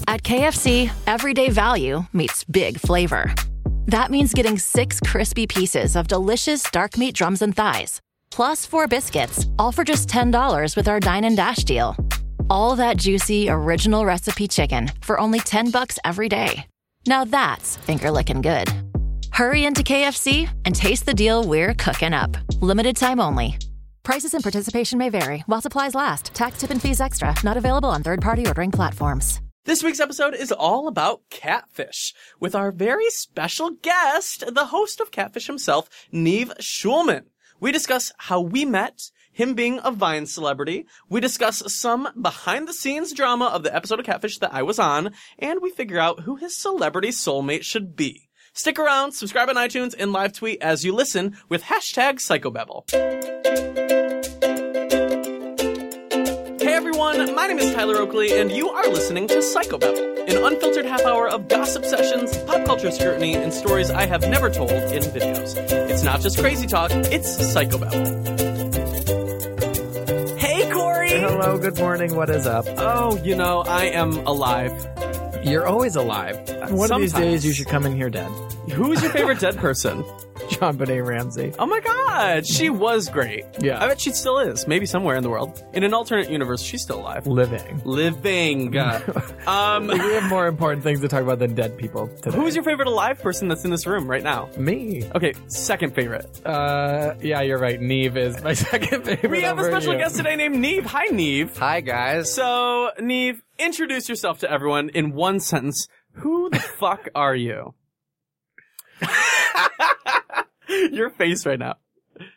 At KFC, everyday value meets big flavor. That means getting 6 crispy pieces of delicious dark meat drums and thighs, plus 4 biscuits, all for just $10 with our Dine and Dash deal. All that juicy, original recipe chicken for only $10 every day. Now that's finger-licking good. Hurry into KFC and taste the deal we're cooking up. Limited time only. Prices and participation may vary. While supplies last. Tax, tip, and fees extra. Not available on third-party ordering platforms. This week's episode is all about catfish, with our very special guest, the host of Catfish himself, Nev Schulman. We discuss how we met, him being a Vine celebrity. We discuss some behind-the-scenes drama of the episode of Catfish that I was on, and we figure out who his celebrity soulmate should be. Stick around, subscribe on iTunes, and live tweet as you listen with hashtag Psychobabble. Hey everyone, my name is Tyler Oakley, and you are listening to Psychobabble, an unfiltered half hour of gossip sessions, pop culture scrutiny, and stories I have never told in videos. It's not just crazy talk, it's Psychobabble. Hey Corey! Hello, good morning, what is up? Oh, you know, I am alive. You're always alive. One of these days you should come in here dead. Who's your favorite dead person? JonBenet Ramsey. Oh my god, she was great. Yeah. I bet she still is. Maybe somewhere in the world. In an alternate universe, she's still alive. Living. We have more important things to talk about than dead people today. Who's your favorite alive person that's in this room right now? Me. Okay, second favorite. Yeah, you're right. Nev is my second favorite. We have a special guest today named Nev. Hi, Nev. Hi, guys. So, Nev, introduce yourself to everyone in one sentence. Who the fuck are you? Your face right now.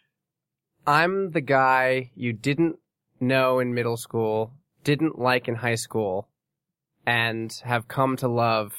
I'm the guy you didn't know in middle school, didn't like in high school, and have come to love.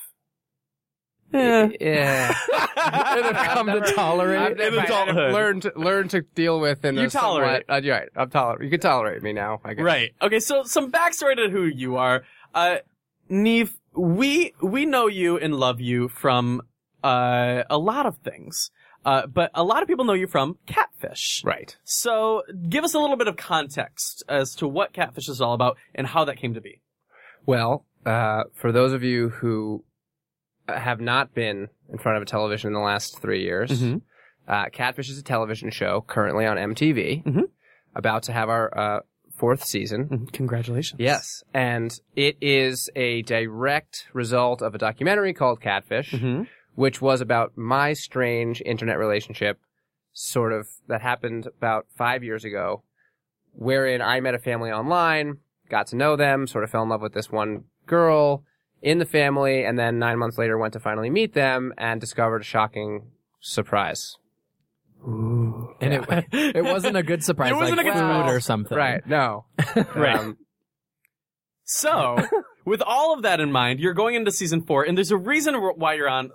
Yeah. Yeah. And have come to tolerate. In adulthood. Learn to deal with in You a tolerate. Somewhat, you're right. I'm tolerate. You can tolerate me now, I guess. Right. Okay, so some backstory to who you are. Nev, we know you and love you from a lot of things. But a lot of people know you from Catfish. Right. So give us a little bit of context as to what Catfish is all about and how that came to be. Well, for those of you who have not been in front of a television in the last 3 years, Catfish is a television show currently on MTV, about to have our fourth season. Congratulations. Yes. And it is a direct result of a documentary called Catfish, which was about my strange internet relationship, sort of, that happened about 5 years ago, wherein I met a family online, got to know them, sort of fell in love with this one girl in the family, and then 9 months later went to finally meet them and discovered a shocking surprise. Ooh. And it wasn't a good surprise, It wasn't like a good food surprise. or something. Right. No. Right. So, with all of that in mind, you're going into season 4, and there's a reason why you're on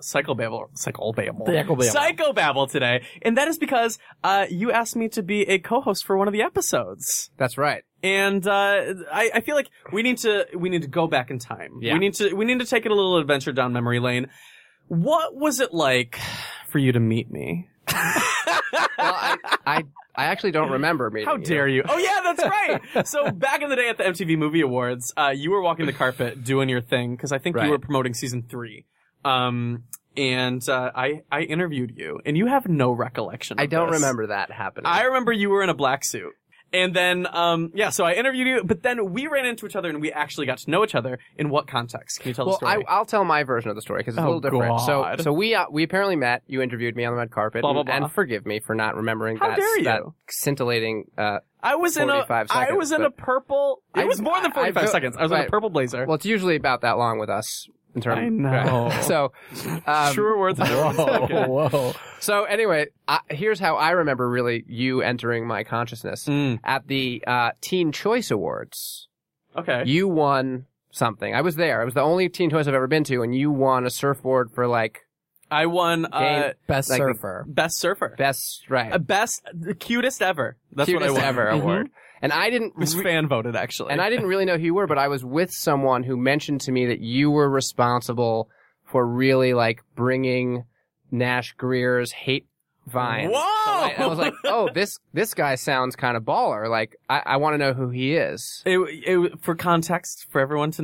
Psychobabble today, and that is because you asked me to be a co-host for one of the episodes. That's right. And I feel like we need to go back in time. Yeah. We need to take it a little adventure down memory lane. What was it like for you to meet me? Well, I actually don't remember meeting How dare you? Oh yeah, that's right. So back in the day at the MTV Movie Awards, you were walking the carpet doing your thing because I think Right. you were promoting season 3. And I interviewed you, and you have no recollection. I of don't this. remember that happening. I remember you were in a black suit. And then, so I interviewed you, but then we ran into each other and we actually got to know each other. In what context? Can you tell the Well, story? I'll tell my version of the story because it's a little different. God. So we apparently met. You interviewed me on the red carpet, Blah, blah, blah. and forgive me for not remembering How dare you? that scintillating. I was in 45 seconds, I was in a purple. It was more than 45 seconds. I was in a right. purple blazer. Well, it's usually about that long with us. In terms, I know. Right. So, Truer words. Whoa. So anyway, here's how I remember really you entering my consciousness at the Teen Choice Awards. Okay. You won something. I was there. It was the only Teen Choice I've ever been to, and you won a surfboard for like. I won Best like surfer. best surfer. Best, right. The cutest ever. That's Cutest what I won. ever award. And I didn't. It was fan voted, actually. And I didn't really know who you were, but I was with someone who mentioned to me that you were responsible for really like bringing Nash Greer's hate vines. Whoa! So I was like, oh, this guy sounds kind of baller. Like, I want to know who he is. For context, for everyone to know,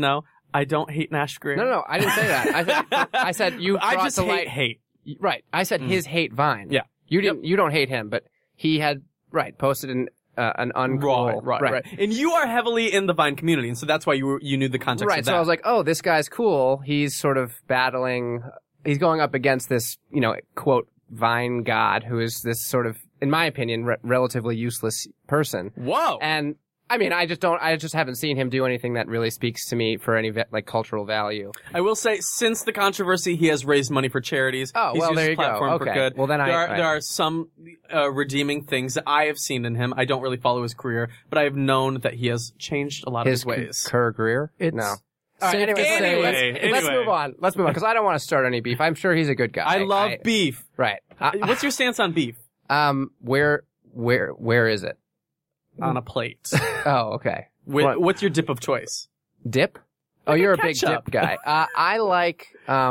I don't hate Nash Greer. No, I didn't say that. I said you brought I just to light. hate. Right. I said his hate Vine. Yeah. You didn't. You don't hate him, but he had posted an uncool. Right. And you are heavily in the Vine community, and so that's why you knew the context Right. of that. So I was like, oh, this guy's cool. He's sort of battling. He's going up against this, quote, Vine god, who is this sort of, in my opinion, relatively useless person. Whoa. And I mean, I just haven't seen him do anything that really speaks to me for any cultural value. I will say, since the controversy, he has raised money for charities. Oh, He's well, used there his you go. platform for Okay. good. Well, then there are some redeeming things that I have seen in him. I don't really follow his career, but I have known that he has changed a lot of his ways. Career? No. All right, Anyway. Let's move on. Because I don't want to start any beef. I'm sure he's a good guy. I love beef. Right. What's your stance on beef? Where is it? On a plate. Oh, okay. What's your dip of choice? Dip? Oh, you're a big ketchup. dip guy. I like,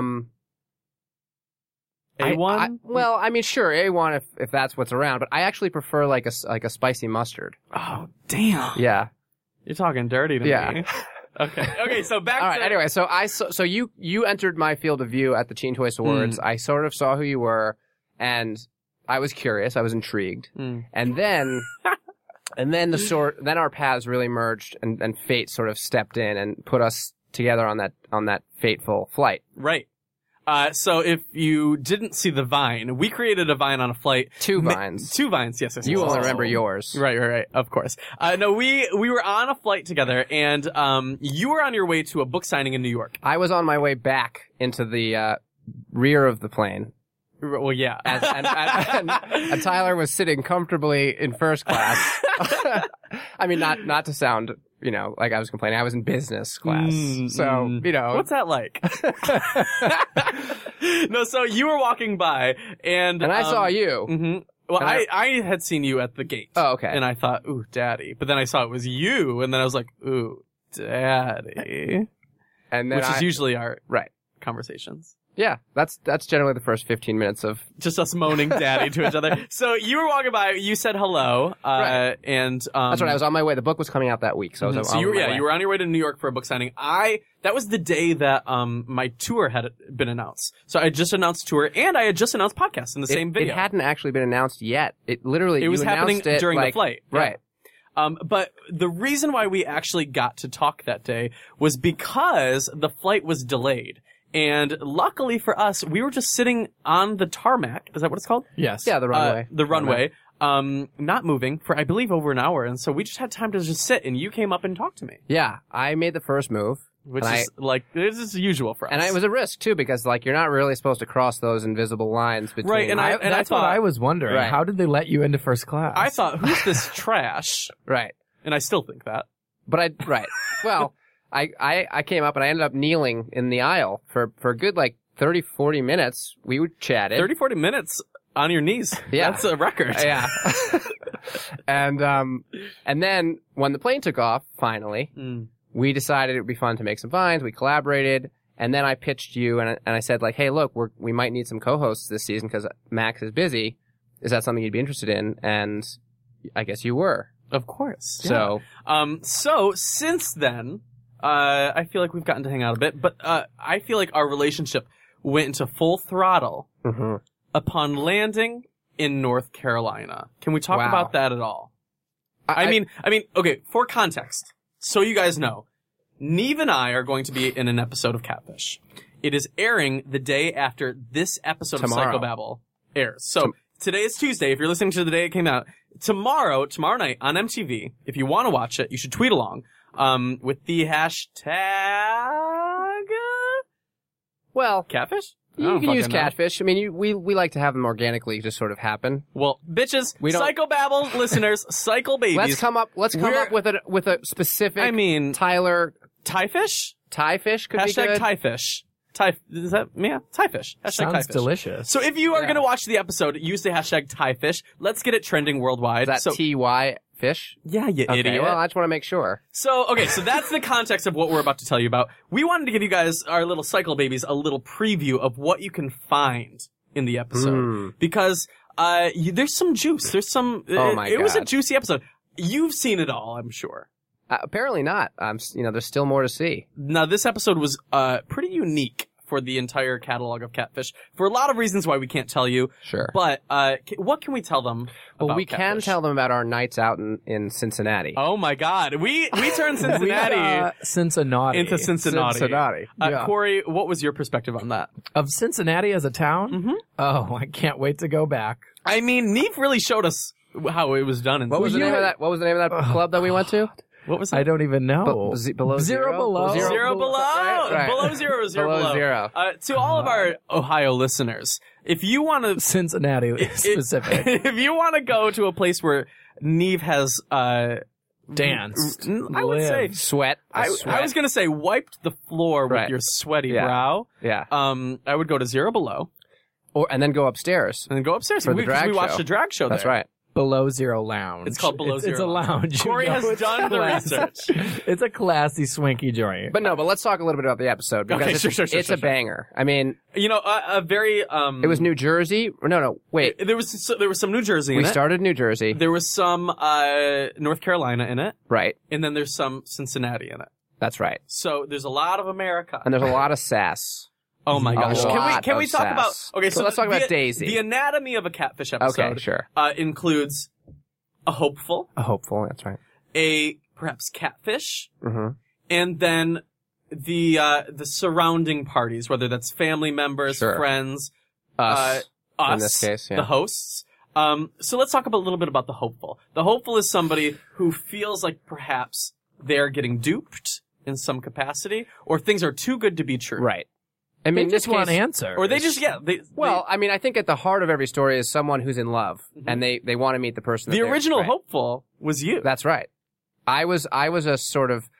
A1? well, I mean, sure, A1 if that's what's around, but I actually prefer like a spicy mustard. Oh, damn. Yeah. You're talking dirty to me. Okay, so back All to... right, anyway, so you entered my field of view at the Teen Choice Awards. I sort of saw who you were, and I was curious, I was intrigued. And then then our paths really merged and fate sort of stepped in and put us together on that fateful flight. Right. So if you didn't see the Vine, we created a Vine on a flight. Two Vines. Two Vines, yes. You only remember yours. Right, of course. No, we were on a flight together, and you were on your way to a book signing in New York. I was on my way back into the rear of the plane. Well, yeah. And Tyler was sitting comfortably in first class. I mean, not to sound, like I was complaining. I was in business class. So, What's that like? No, so you were walking by, and I saw you. Mm-hmm. Well, I had seen you at the gate. Oh, okay. And I thought, ooh, daddy. But then I saw it was you, and then I was like, ooh, daddy. And then which is usually our conversations. Yeah, that's generally the first 15 minutes of just us moaning daddy to each other. So you were walking by, you said hello, right. And that's right. I was on my way. The book was coming out that week, so I was on my way. You were on your way to New York for a book signing. That was the day that my tour had been announced. So I just announced tour, and I had just announced podcast in the same video. It hadn't actually been announced yet. It was happening during the flight, right? But the reason why we actually got to talk that day was because the flight was delayed. And luckily for us, we were just sitting on the tarmac. Is that what it's called? Yes. Yeah, the runway. The runway. Not moving for, I believe, over an hour. And so we just had time to just sit, and you came up and talked to me. Yeah, I made the first move. Which is this is usual for us. And it was a risk, too, because, you're not really supposed to cross those invisible lines between... Right, and I thought... what I was wondering. Right. How did they let you into first class? I thought, who's this trash? Right. And I still think that. But well... I came up and I ended up kneeling in the aisle for a good 30, 40 minutes. We chatted. 30, 40 minutes on your knees. Yeah. That's a record. Yeah. And then when the plane took off, finally, we decided it would be fun to make some vines. We collaborated. And then I pitched you and I said hey, look, we might need some co-hosts this season because Max is busy. Is that something you'd be interested in? And I guess you were. Of course. So, so since then, I feel like we've gotten to hang out a bit, but I feel like our relationship went into full throttle upon landing in North Carolina. Can we talk about that at all? I mean, okay, for context, so you guys know, Neve and I are going to be in an episode of Catfish. It is airing the day after this episode Tomorrow. of Psychobabble airs. So today is Tuesday. If you're listening to the day it came out, tomorrow night on MTV, if you want to watch it, you should tweet along. With the hashtag Catfish? You can use Catfish. I mean, we like to have them organically just sort of happen. Well, bitches, Psychobabble listeners, Cycle babies. Let's come up with a specific Tyler Tyfish? Tyfish could be good. Hashtag Tyfish. Is that Tyfish? Hashtag Sounds Tyfish. delicious. So if you are going to watch the episode, use the hashtag Tyfish. Let's get it trending worldwide. Is that TY fish? Yeah, you idiot. Well, I just want to make sure. So that's the context of what we're about to tell you about. We wanted to give you guys, our little Cycle babies, a little preview of what you can find in the episode. Because there's some juice. There's some... Oh my God. It was a juicy episode. You've seen it all, I'm sure. Apparently not. There's still more to see. Now, this episode was pretty unique for the entire catalog of Catfish for a lot of reasons why we can't tell you. Sure. But what can we tell them about we Catfish? can tell them about our nights out in Cincinnati. Oh my God. We turned Cincinnati Cincinnati. into Cincinnati. Yeah. Corey, what was your perspective on that? Of Cincinnati as a town? Mm-hmm. Oh, I can't wait to go back. I mean, Neve really showed us how it was done. What was the name of that? What was the name of that club that we went to? What was it? I don't even know. Below Zero below. Zero below. Right. Below zero, zero Below below. zero. To all of our Ohio listeners, if you want to Cincinnati specific. if you want to go to a place where Neve has Danced. I would say lived. Sweat. I was going to say wiped the floor with Right. your sweaty Yeah. brow. Yeah. I would go to Zero Below And then go upstairs. and then go upstairs For the because drag we watched show. a drag show That's there. right. Below Zero Lounge. It's called Below Zero It's a lounge. Corey You know, has it's done the classy. research. It's a classy, swanky joint. But let's talk a little bit about the episode because Okay, it's, sure, it's a banger. I mean, You know, a very it was New Jersey. No, wait. There was some New Jersey in We it. started in New Jersey. There was some North Carolina in it, Right. and then there's some Cincinnati in it. That's right. So there's a lot of America. And there's a lot of sass. Oh my A gosh! lot Can we of talk sass. about? Okay, so let's talk about Daisy. The anatomy of a Catfish episode. Okay, sure. Includes a hopeful, A hopeful. That's right. a perhaps catfish, Mm-hmm. and then the surrounding parties, whether that's family members, Sure. friends, Us. us, in this case, yeah. the hosts. So let's talk a little bit about the hopeful. The hopeful is somebody who feels like perhaps they're getting duped in some capacity, or things are too good to be true. Right. I They mean, just this want case, answers. Or they just, Well, I mean, I think at the heart of every story is someone who's in love, and they want to meet the person. the that they're- original right. hopeful was you. That's right. I was a sort of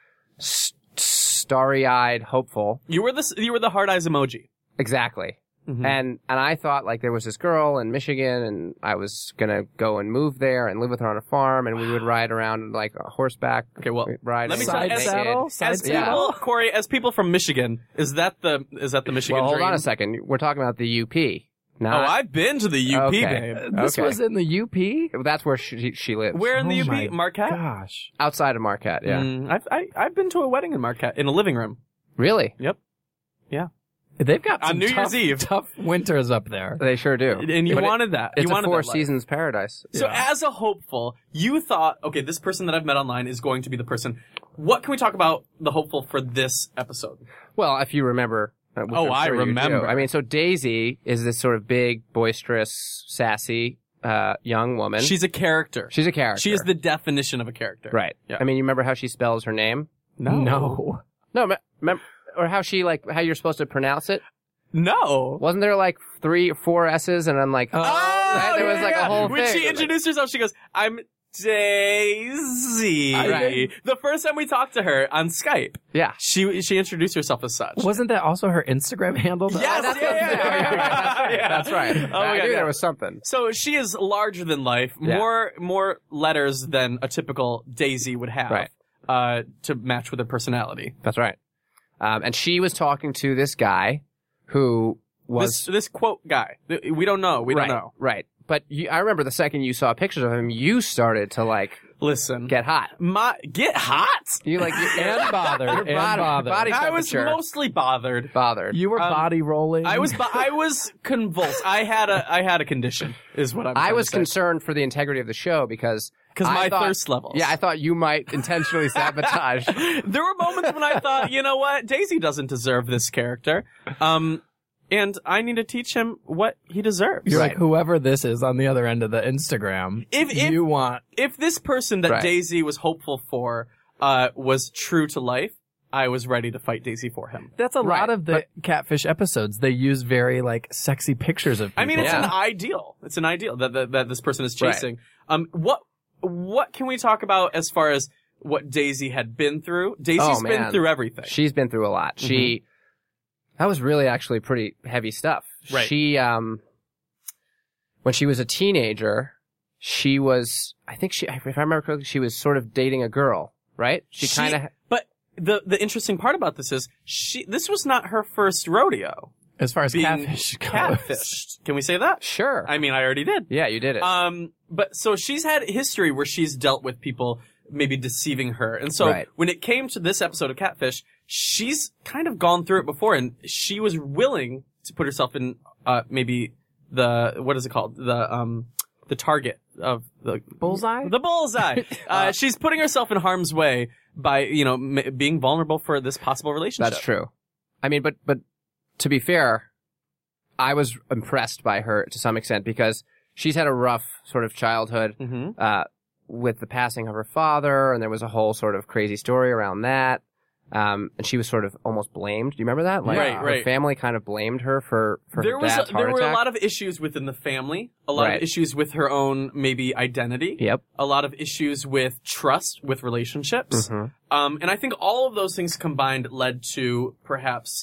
starry-eyed hopeful. You were the hard eyes emoji. Exactly. Mhm. And I thought like there was this girl in Michigan, and I was gonna go and move there and live with her on a farm, and we would ride around like a horseback. Okay, well, ride. let me Side tell you, saddle? Side as saddle? people, Corey, as people from Michigan, is that the Michigan Well, hold dream? on a second. We're talking about the UP. Oh, Not, I've been to the UP, Okay. babe. This Okay. was in the UP? That's where she lives. Where in the Oh my UP? Marquette? Gosh. Outside of Marquette. Yeah. I've been to a wedding in Marquette in a living room. Really? Yep. They've got On some New Year's Eve. tough winters up there. They sure do. And you But wanted that. It's you a wanted Four that life. Seasons paradise. So Yeah. as a hopeful, you thought, okay, this person that I've met online is going to be the person. What can we talk about the hopeful for this episode? Well, if you remember. Which Oh, I'm I sure you do. remember. I mean, so Daisy is this sort of big, boisterous, sassy, young woman. She's a character. She's a character. She is the definition of a character. Right. Yeah. I mean, you remember how she spells her name? No. No, or how how you're supposed to pronounce it? No. Wasn't there like 3 or 4 S's and then like, Oh, right? There was like a whole when thing. she introduced herself, she goes, "I'm Daisy." Right. The first time we talked to her on Skype, Yeah. she introduced herself as such. Wasn't that also her Instagram handle? though? Yes, That's yeah. That's right. Oh my I God, knew yeah. there was something. So she is larger than life, Yeah. more letters than a typical Daisy would have, Right. to match with her personality. That's right. And she was talking to this guy who was This quote guy, we don't know, we right, don't know. Right. But I remember the second you saw pictures of him, you started to like Listen, get hot. get hot. You like And bothered. your And bothered. body I was temperature mostly bothered. bothered. You were body rolling. I was convulsed. I had a condition, is what I'm. I trying was to say. concerned for the integrity of the show because My I thought- thirst levels. Yeah, I thought you might intentionally sabotage. There were moments when I thought, you know what, Daisy doesn't deserve this character, and I need to teach him what he deserves. You're Right. like, whoever this is on the other end of the Instagram, If- you want... If this person that Right. Daisy was hopeful for was true to life, I was ready to fight Daisy for him. That's a Right, lot of the Catfish episodes. They use very, like, sexy pictures of people. I mean, it's Yeah. an ideal. It's an ideal that this person is Right. chasing. What can we talk about as far as what Daisy had been through? Daisy's been man. through everything. She's been through a lot. That was really actually pretty heavy stuff. Right. She, when she was a teenager, she was, if I remember correctly, she was sort of dating a girl, right? She kind of, But the interesting part about this is this was not her first rodeo. as far as Being Catfish goes. catfished. Can we say that? sure. I mean, I already did. Yeah, you did it. But so she's had history where she's dealt with people maybe deceiving her. And so Right. when it came to this episode of Catfish, she's kind of gone through it before, and she was willing to put herself in maybe what is it called? The target of the Bullseye? The bullseye. She's putting herself in harm's way by, being vulnerable for this possible relationship. That's true. I mean, but to be fair, I was impressed by her to some extent because she's had a rough sort of childhood with the passing of her father, and there was a whole sort of crazy story around that. And she was sort of almost blamed. Do you remember that? Like, Right. Her family kind of blamed her for her dad's heart there were a attack. lot of issues within the family, a lot Right. of issues with her own maybe identity. Yep. A lot of issues with trust, with relationships. Mm-hmm. And I think all of those things combined led to perhaps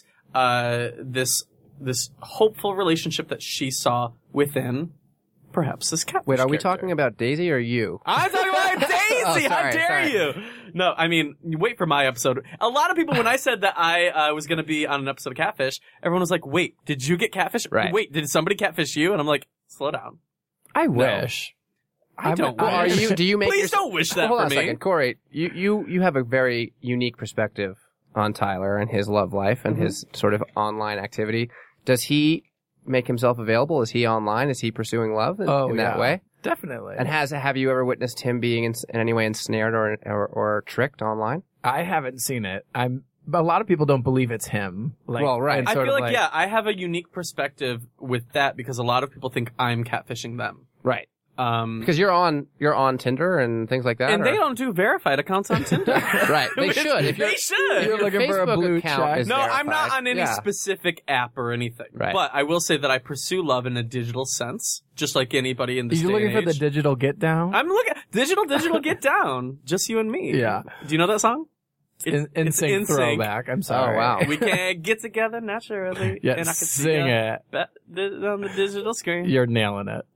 this hopeful relationship that she saw within perhaps this catfish Wait, are we character. talking about Daisy or you? I'm talking about Daisy! Oh, How sorry, dare sorry. you? No, I mean, wait for my episode. A lot of people, when I said that I was going to be on an episode of Catfish, everyone was like, wait, did you get catfish? Right. Wait, did somebody catfish you? And I'm like, slow down. I wish. I don't Well, are wish. you? Do you make? Please don't wish that Hold for on a me. second, Corey. You have a very unique perspective on Tyler and his love life and his sort of online activity. Does he make himself available? Is he online? Is he pursuing love in that way? Definitely. And have you ever witnessed him being in any way ensnared or tricked online? I haven't seen it. But a lot of people don't believe it's him. Like, Well, right. and I sort feel of like, I have a unique perspective with that because a lot of people think I'm catfishing them. Right. Because you're on Tinder and things like that. And or- they don't do verified accounts on Tinder. Right. They should. If you're, They should. You're looking for a Facebook blue account check. is No, I'm not verified. on any Yeah. specific app or anything. Right. But I will say that I pursue love in a digital sense, just like anybody in this You're day looking and for the age. digital get down? I'm looking digital get down, just you and me. Yeah. Do you know that song? In it's sync NSYNC. throwback. I'm sorry. Oh, wow. We can get together naturally. Yeah, and I can sing see it. on the digital screen. You're nailing it.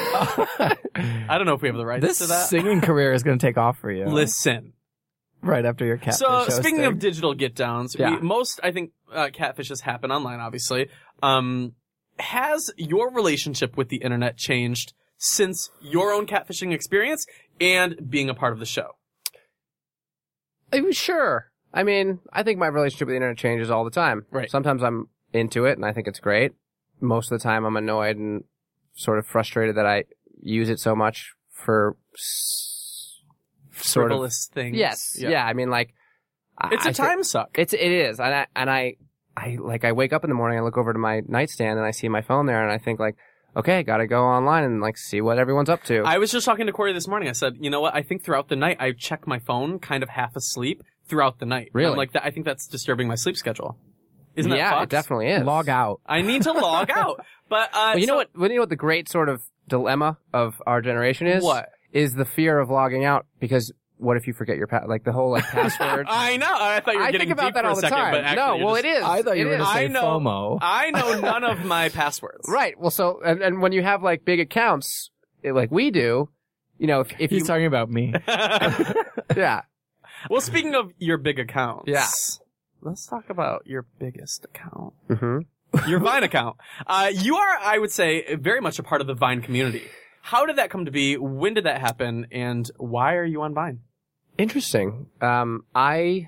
I don't know if we have the rights This to that. singing career is going to take off for you. Listen. Right after your catfish So speaking hosting. of digital get downs, Yeah. I think catfishes happen online, obviously. Has your relationship with the internet changed since your own catfishing experience and being a part of the show? Sure. I mean, I think my relationship with the internet changes all the time. Right. Sometimes I'm into it and I think it's great. Most of the time I'm annoyed and sort of frustrated that I use it so much for sort of Frivolous things. Yes. Yeah. I mean, like, It's a time suck. It is. And I wake up in the morning, I look over to my nightstand and I see my phone there and I think like, okay, gotta go online and like see what everyone's up to. I was just talking to Corey this morning. I said, you know what? I think throughout the night I check my phone kind of half asleep throughout the night. Really? I'm like, I think that's disturbing my sleep schedule. Isn't that yeah, fucked? it definitely is. log out. I need to log out. But Well, you know what the great sort of dilemma of our generation is? What? Is the fear of logging out because what if you forget your like the whole like password? I know. I thought you were I getting think about deep that for all a the second, time. but actually No, you're well, just- it is. I thought you It were going to is. say I know. FOMO. I know none of my passwords. Right. Well, so and when you have like big accounts like we do, you know, if He's you talking about me. yeah. Well, speaking of your big accounts. Yeah. Let's talk about your biggest account. Mm-hmm. Your Vine account. You are, I would say, very much a part of the Vine community. How did that come to be? When did that happen? And why are you on Vine? Interesting. I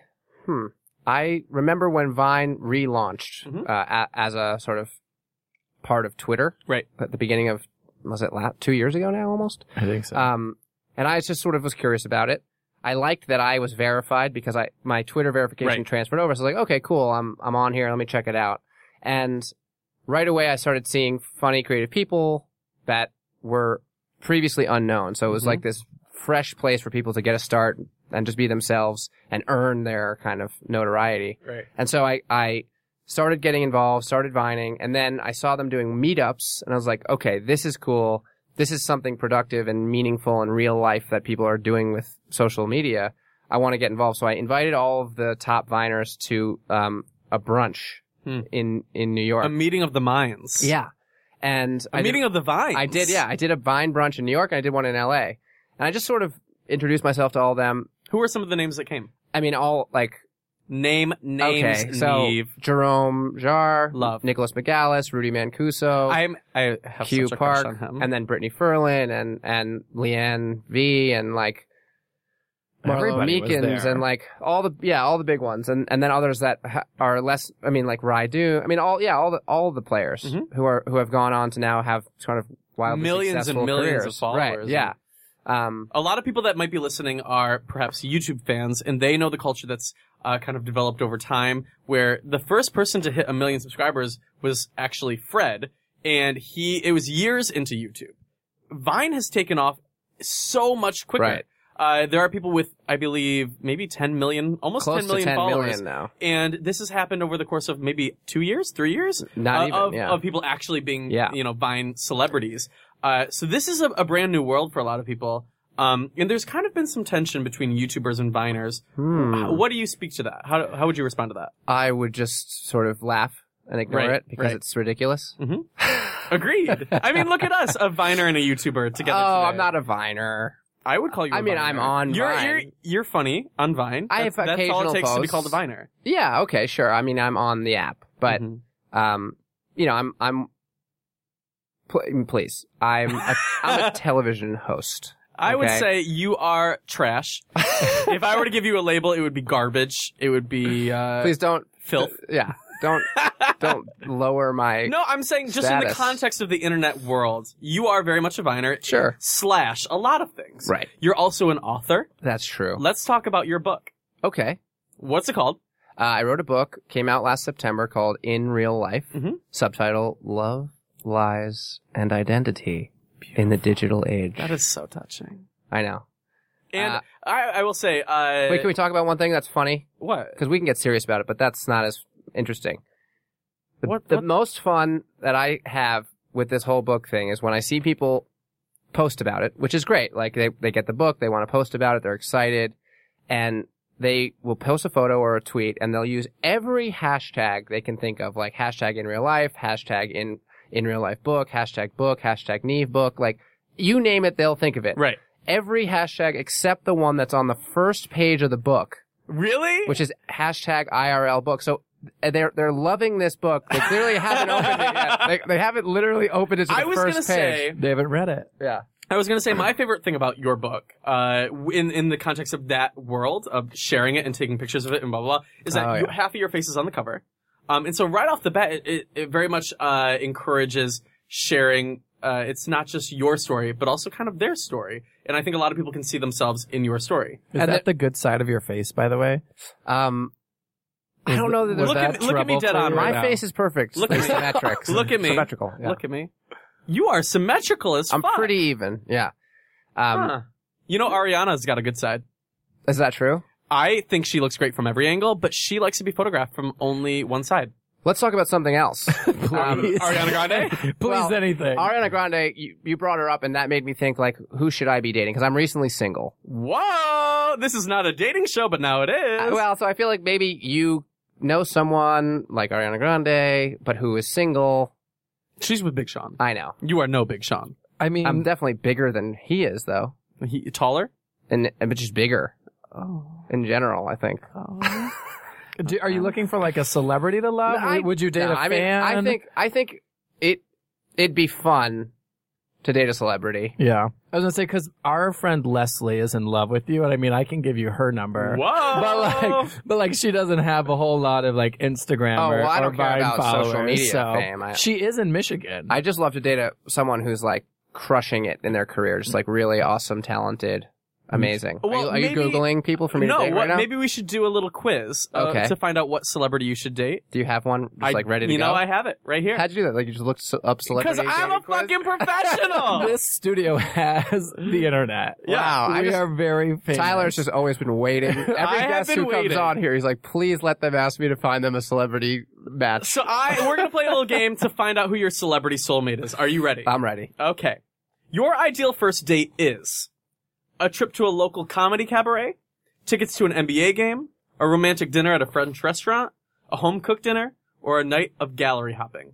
remember when Vine relaunched as a sort of part of Twitter. Right. At the beginning of, was it 2 years ago now almost? I think so. And I just sort of was curious about it. I liked that I was verified because my Twitter verification Right. transferred over. So I was like, okay, cool. I'm on here. Let me check it out. And right away I started seeing funny, creative people that were previously unknown. So it was like this fresh place for people to get a start and just be themselves and earn their kind of notoriety. Right. And so I started getting involved, started Vining, and then I saw them doing meetups, and I was like, okay, this is cool. This is something productive and meaningful in real life that people are doing with social media. I want to get involved. So I invited all of the top Viners to a brunch in New York. A meeting of the minds. Yeah. And A meeting of the Vines. I did, yeah. I did a Vine brunch in New York, and I did one in LA. And I just sort of introduced myself to all of them. Who were some of the names that came? I mean, all, like, Names, okay, so Neve. Jerome Jarre, Love. Nicholas McGallis, Rudy Mancuso, I have Hugh such a Park, crush on him. and then Brittany Ferlin and Leanne V, and like, Everybody was Meekins there. and like all the big ones, and then others that are less. I mean, like Raidu. I mean, all the players who have gone on to now have kind of wildly Millions successful and millions careers. of followers. Right? Yeah. A lot of people that might be listening are perhaps YouTube fans, and they know the culture that's kind of developed over time, where the first person to hit 1 million subscribers was actually Fred, and it was years into YouTube. Vine has taken off so much quicker. Right. There are people with, I believe, maybe 10 million, almost Close 10 million to 10 followers. million now. And this has happened over the course of maybe 2 years, 3 years? Not even, of people actually being, Yeah. Vine celebrities. So this is a brand new world for a lot of people. And there's kind of been some tension between YouTubers and Viners. What do you speak to that? How would you respond to that? I would just sort of laugh and ignore Right, it because right. it's ridiculous. Agreed. I mean, look at us, a Viner and a YouTuber together Oh, today. I'm not a Viner. I would call you a I mean, Viner. I'm on Vine. You're funny on Vine. I have That's all it occasional takes to be posts. called a Viner. Yeah, okay, sure. I mean, I'm on the app, but please, I'm a television host. I would Okay. say you are trash. If I were to give you a label, it would be garbage. It would be Please don't filth. Yeah, don't lower my. No, I'm saying just in the Status. context of the internet world, you are very much a Viner. Sure. / a lot of things. Right. You're also an author. That's true. Let's talk about your book. Okay. What's it called? I wrote a book, came out last September, called In Real Life. Subtitle: Love, Lies, and Identity in the Digital Age. That is so touching. I know. And I will say, Wait, can we talk about one thing that's funny? what? Because we can get serious about it, but that's not as interesting. The What- most fun that I have with this whole book thing is when I see people post about it, which is great. Like they get the book, they want to post about it, they're excited, and they will post a photo or a tweet, and they'll use every hashtag they can think of, like hashtag in real life, hashtag in real life book, hashtag Neve book, like you name it, they'll think of it. Right. Every hashtag except the one that's on the first page of the book, Really? which is hashtag IRL book. So they're loving this book. They clearly haven't opened it yet. They haven't literally opened it to the I was first gonna say, They haven't read it. Yeah. I was going to say my favorite thing about your book, in the context of that world of sharing it and taking pictures of it and blah, blah, blah, is that half of your face is on the cover. And so right off the bat, it very much, encourages sharing, it's not just your story, but also kind of their story. And I think a lot of people can see themselves in your story. Is And that the good side of your face, by the way? I don't know that there's Look that. at me dead on right My now. face is perfect. Look at me. Symmetric. Look at me. Symmetrical. Yeah. Look at me. You are symmetrical as I'm fuck. pretty even. Yeah. Huh. You know, Ariana's got a good side. Is that true? I think she looks great from every angle, but she likes to be photographed from only one side. Let's talk about something else. Ariana Grande? Please, Well, anything. Ariana Grande, you brought her up, and that made me think, like, who should I be dating? Because I'm recently single. Whoa! This is not a dating show, but now it is. Well, so I feel like maybe you know someone like Ariana Grande, but who is single. She's with Big Sean. I know. You are no Big Sean. I mean, I'm definitely bigger than he is, though. He taller? But just bigger. Oh. In general, I think. are you looking for like a celebrity to love? Would you date a I fan? mean, I think it'd be fun to date a celebrity. Yeah. I was gonna say, because our friend Leslie is in love with you, and I mean, I can give you her number. Whoa! But like, she doesn't have a whole lot of like Instagram Oh, or, well, I or don't care Vine about followers. social media so fame. she is in Michigan. I just love to date someone who's like crushing it in their career, just like really awesome, talented, amazing. Well, are you maybe- Googling people for me to No, date right now? maybe we should do a little quiz Okay. to find out what celebrity you should date. Do you have one just like ready to you go? know, I have it right here. How'd you do that? Like you just looked up celebrity? Because I'm a dating quiz? fucking professional! This studio has the internet. Wow, we are very famous. Tyler's just always been waiting. Every have guest been who comes waiting. on here, he's like, please let them ask me to find them a celebrity match. So we're gonna play a little game to find out who your celebrity soulmate is. Are you ready? I'm ready. Okay. Your ideal first date is a trip to a local comedy cabaret, tickets to an NBA game, a romantic dinner at a French restaurant, a home-cooked dinner, or a night of gallery hopping.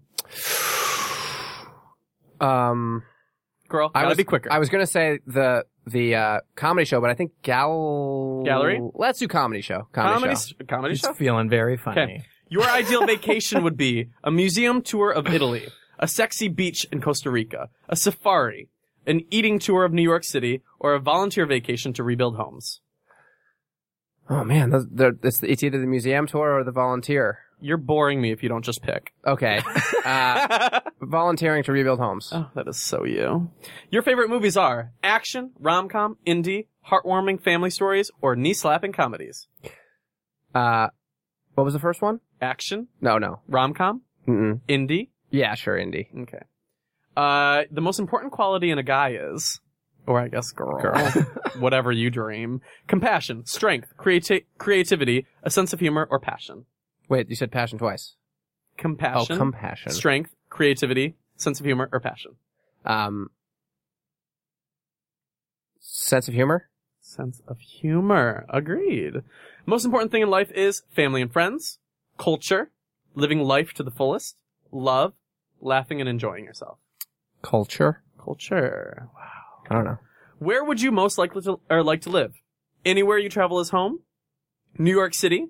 Girl, gotta be quicker. I was gonna say the comedy show, but I think Gallery? Let's do comedy show. Comedy show. Comedy She's show? feeling very funny. Okay. Your ideal vacation would be a museum tour of Italy, a sexy beach in Costa Rica, a safari, an eating tour of New York City, or a volunteer vacation to rebuild homes. Oh man, it's either the museum tour or the volunteer. You're boring me if you don't just pick. Okay. Volunteering to rebuild homes. Oh, that is so you. Your favorite movies are action, rom-com, indie, heartwarming family stories, or knee-slapping comedies. What was the first one? Action, No. rom-com, indie. Yeah, sure, indie. Okay. The most important quality in a guy is, or I guess girl. Whatever you dream. Compassion, strength, creativity, a sense of humor, or passion. Wait, you said passion twice. Compassion. Oh, compassion. Strength, creativity, sense of humor, or passion. Sense of humor? Sense of humor. Agreed. Most important thing in life is family and friends, culture, living life to the fullest, love, laughing and enjoying yourself. Culture? Culture. Wow. I don't know. Where would you most like to live? Anywhere you travel is home? New York City?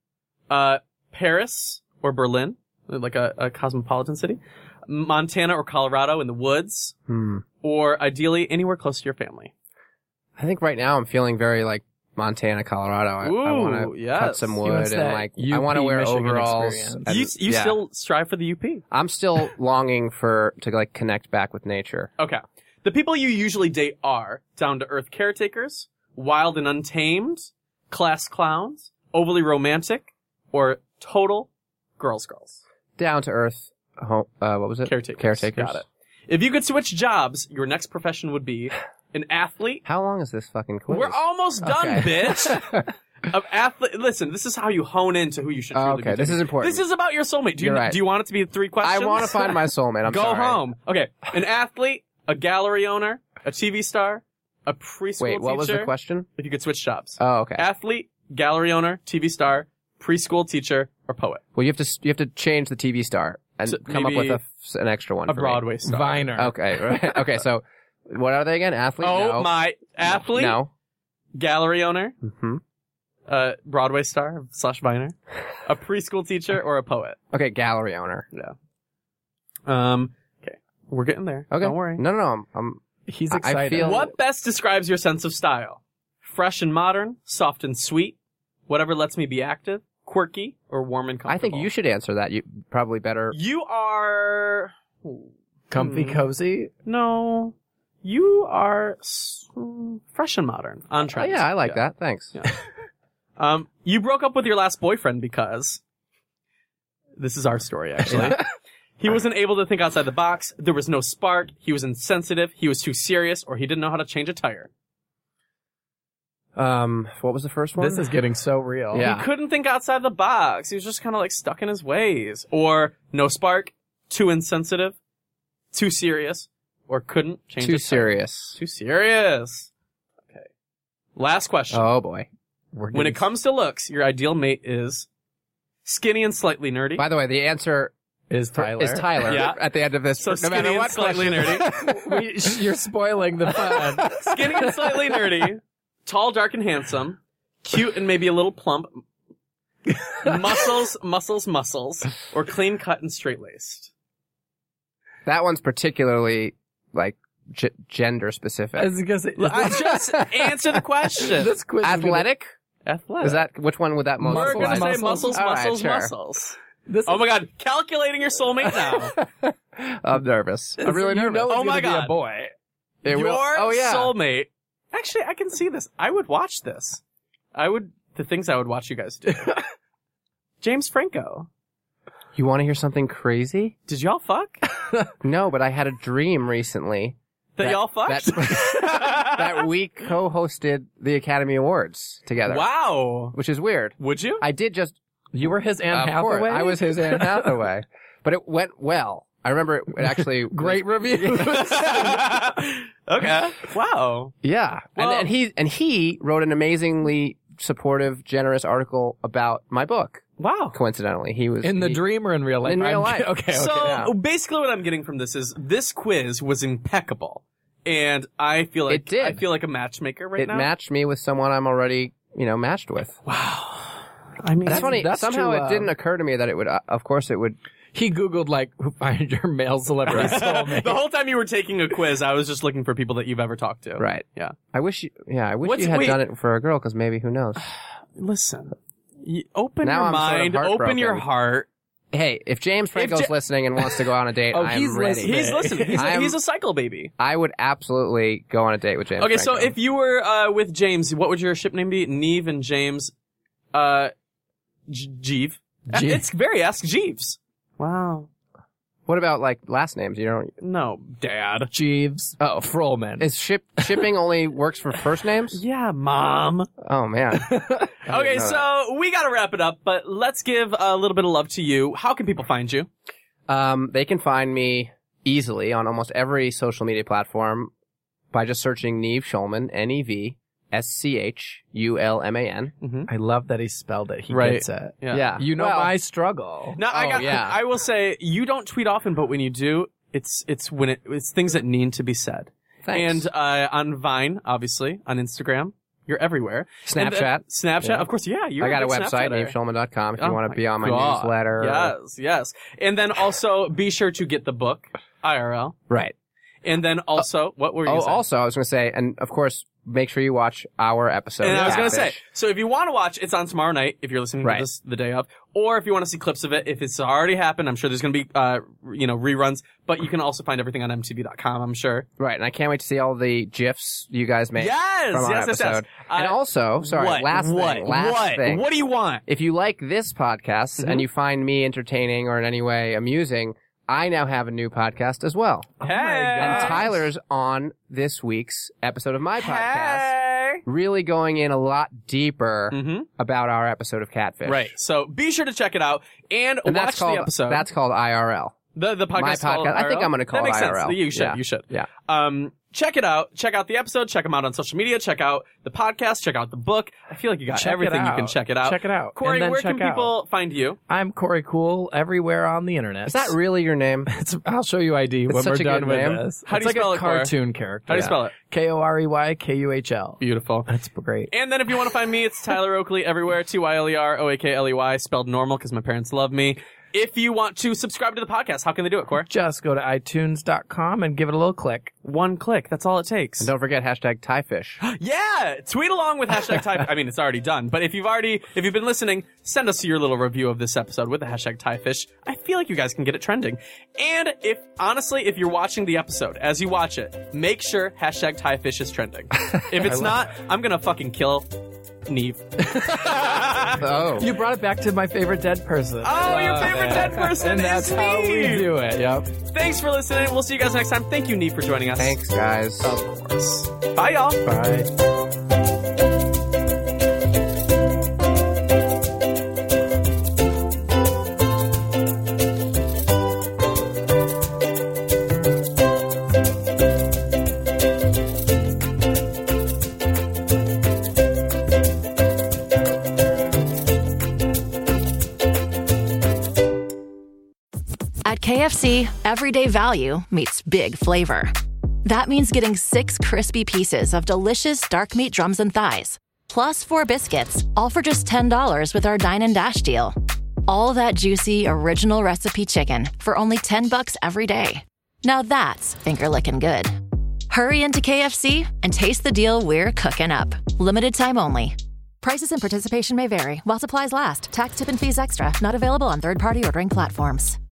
Paris or Berlin? Like a cosmopolitan city? Montana or Colorado in the woods? Or ideally anywhere close to your family? I think right now I'm feeling very like Montana, Colorado. I want to cut some wood and like I want to wear Michigan overalls. experience. You still strive for the UP? I'm still longing to like connect back with nature. Okay. The people you usually date are down-to-earth caretakers, wild and untamed, class clowns, overly romantic, or total girls. Down to earth. What was it? Caretakers. Got it. If you could switch jobs, your next profession would be an athlete. How long is this fucking quiz? We're almost done, bitch. Of athlete. Listen, this is how you hone into who you should truly be. Okay, this is important. This is about your soulmate. Do You're right. you want it to be 3 questions? I want to find my soulmate. I'm Go sorry. home. Okay, an athlete, a gallery owner, a TV star, a preschool teacher. Wait, what was the question? If you could switch jobs. Oh, okay. Athlete, gallery owner, TV star, preschool teacher, or poet. Well, you have to change the TV star and So come up with an extra one. A for Broadway me. star. Viner. Okay, right. Okay, so what are they again? Athlete? Oh no. my. Athlete, No. gallery owner, Mm-hmm. Broadway star / Viner, a preschool teacher, or a poet. Okay, gallery owner. Yeah. Okay. We're getting there. Okay. Don't worry. No. I'm He's I excited. feel- What best describes your sense of style? Fresh and modern, soft and sweet, whatever lets me be active, quirky, or warm and comfortable? I think you should answer that. You probably better. You are... Comfy, cozy. No. You are fresh and modern. On Oh, trend. yeah, I like that. Thanks. Yeah. You broke up with your last boyfriend because... This is our story, actually. He wasn't able to think outside the box. There was no spark. He was insensitive. He was too serious, or he didn't know how to change a tire. What was the first one? This is getting so real. Yeah. He couldn't think outside the box. He was just kind of like stuck in his ways. Or no spark, too insensitive, too serious, or couldn't change Too a tire. serious. Too serious. Okay. Last question. Oh boy. When it comes to looks, your ideal mate is skinny and slightly nerdy. By the way, the answer is Tyler. is Tyler. Yeah. At the end of this, So no skinny matter and what slightly question. nerdy. You're spoiling the fun. Skinny and slightly nerdy. Tall, dark, and handsome. Cute and maybe a little plump. Muscles. Or clean cut and straight laced. That one's particularly like gender specific. I was gonna say, I just answer the question. this quiz is gonna- Athletic? Athletic. Is that which one would that most We're apply? gonna say muscles. All right, sure. this Oh my god, calculating your soulmate now. I'm nervous. I'm really you nervous. know it's Oh my gonna be God. a boy. It Your will- oh yeah. soulmate. Actually, I can see this. I would watch this. The things I would watch you guys do. James Franco. You want to hear something crazy? Did y'all fuck? No, but I had a dream recently That y'all fucked? that we co-hosted the Academy Awards together. Wow. Which is weird. Would you? I did just. You were his Anne Of course, Hathaway. I was his Anne Hathaway, but it went well. I remember it actually Great review. Okay. Wow. Yeah, Well- and he wrote an amazingly supportive, generous article about my book. Wow. Coincidentally, he was In the dream or in real life? In real life. Okay. So yeah. basically, what I'm getting from this is this quiz was impeccable, and I feel like It did. I feel like a matchmaker right It now. matched me with someone I'm already, matched with. Wow. I mean, That's funny. that's Somehow true, it didn't occur to me that it would. Of course, it would. He Googled, like, who find your male celebrity soulmate. The whole time you were taking a quiz, I was just looking for people that you've ever talked to. Right. Yeah. I wish you had Wait. done it for a girl, because maybe, who knows? Listen, open Now your I'm sort of mind, open your heartbroken. heart. Hey, if James Franco's listening and wants to go on a date, I'm he's ready. listening. He's listening. He's a cycle baby. I would absolutely go on a date with James Okay, Franco. so if you were with James, what would your ship name be? Neve and James, Jeeve. It's very Ask Jeeves. Wow. What about, like, last names? You don't... No, Dad. Jeeves. Oh. Frollman. Is shipping only works for first names? Yeah, Mom. Oh, man. Okay, so we gotta wrap it up, but let's give a little bit of love to you. How can people find you? They can find me easily on almost every social media platform by just searching Neve Schulman, NEVSCHULMAN. I love that he spelled it. He Right. gets it. Yeah. You know Well, my struggle. Now, I will say, you don't tweet often, but when you do, it's things that need to be said. Thanks. And on Vine, obviously, on Instagram, you're everywhere. Snapchat. Snapchat, Yeah. of course, yeah. You're I got a big website, Snapchatter. NeveSchulman.com, if you Oh want my to be on my God. newsletter. Yes. And then also, be sure to get the book, IRL. Right. And then also, what were you Oh, going to say? also, I was going to say, and of course, make sure you watch our episode. And of I was going to say, Catfish. so if you want to watch, it's on tomorrow night, if you're listening Right. to this the day of. Or if you want to see clips of it, if it's already happened, I'm sure there's going to be, reruns. But you can also find everything on MTV.com, I'm sure. Right, and I can't wait to see all the GIFs you guys make Yes, from our yes, yes, yes. episode. And also, sorry, last thing. What do you want? If you like this podcast and you find me entertaining or in any way amusing, I now have a new podcast as well. Hey. And Tyler's on this week's episode of my podcast, Hey. really going in a lot deeper about our episode of Catfish. Right. So be sure to check it out and And watch that's called, the episode. That's called IRL. The podcast. My called podcast. I think IRL? I'm going to call that it makes IRL. sense. You should. Yeah. You should. Yeah. Check it out. Check out the episode. Check them out on social media. Check out the podcast. Check out the book. I feel like you got Check it everything you can out. check it out. Check it out. Corey, And then where check can people find you? I'm Corey Cool everywhere on the internet. Is that really your name? I'll show you ID when such we're a done good with name. this. How do It's you spell like it, a Corey? cartoon character. How do you spell it? KOREYKUHL. Beautiful. That's great. And then if you want to find me, it's Tyler Oakley everywhere. TYLEROAKLEY, spelled normal because my parents love me. If you want to subscribe to the podcast, how can they do it, Corey? Just go to iTunes.com and give it a little click. One click. That's all it takes. And don't forget hashtag Tyfish. Yeah! Tweet along with hashtag type. I mean, it's already done. But if you've been listening, send us your little review of this episode with the hashtag TieFish. I feel like you guys can get it trending. And if you're watching the episode, as you watch it, make sure hashtag TieFish is trending. If it's not, I'm gonna fucking kill Neve. Oh. You brought it back to my favorite dead person. Oh, your favorite dead person And is that's how we Neve. do it. Yep. Thanks for listening. We'll see you guys next time. Thank you, Neve, for joining us. Thanks, guys. Of course. Bye, y'all. Bye. At KFC, everyday value meets big flavor. That means getting 6 crispy pieces of delicious dark meat drums and thighs, plus 4 biscuits, all for just $10 with our Dine and Dash deal. All that juicy, original recipe chicken for only $10 every day. Now that's finger-licking good. Hurry into KFC and taste the deal we're cooking up. Limited time only. Prices and participation may vary while supplies last. Tax, tip, and fees extra. Not available on third-party ordering platforms.